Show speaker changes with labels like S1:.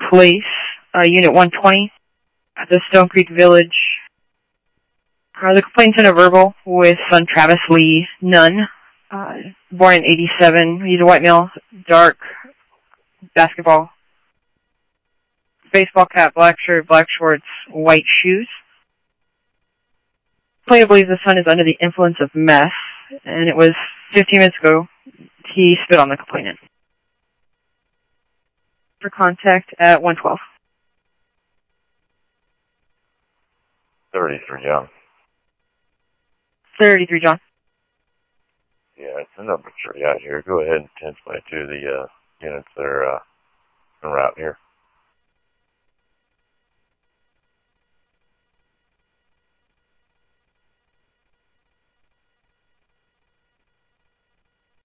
S1: Place, Unit 120, at the Stone Creek Village. The complainant's in a verbal with son Travis Lee Nunn, born in 87. He's a white male, dark, basketball, baseball cap, black shirt, black shorts, white shoes. Plaintiff believes the son is under the influence of meth, and it was 15 minutes ago he spit on the complainant. For contact at 112.
S2: 33 John.
S1: 33 John.
S2: Yeah, it's the number 3 out here. Go ahead and 1022 the units that are en route here.